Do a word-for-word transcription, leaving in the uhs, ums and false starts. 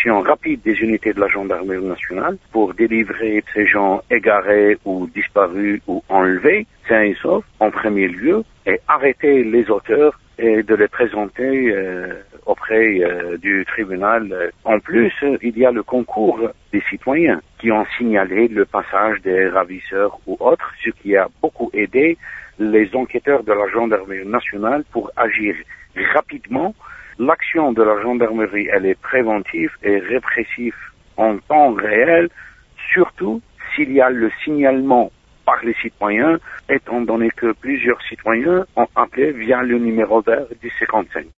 l'action rapide des unités de la gendarmerie nationale pour délivrer ces gens égarés ou disparus ou enlevés, sains et saufs, en premier lieu, et arrêter les auteurs et de les présenter euh, auprès euh, du tribunal. En plus, il y a le concours des citoyens qui ont signalé le passage des ravisseurs ou autres, ce qui a beaucoup aidé les enquêteurs de la gendarmerie nationale pour agir rapidement. L'action de la gendarmerie, elle est préventive et répressive en temps réel, surtout s'il y a le signalement par les citoyens, étant donné que plusieurs citoyens ont appelé via le numéro vert du cinquante-cinq.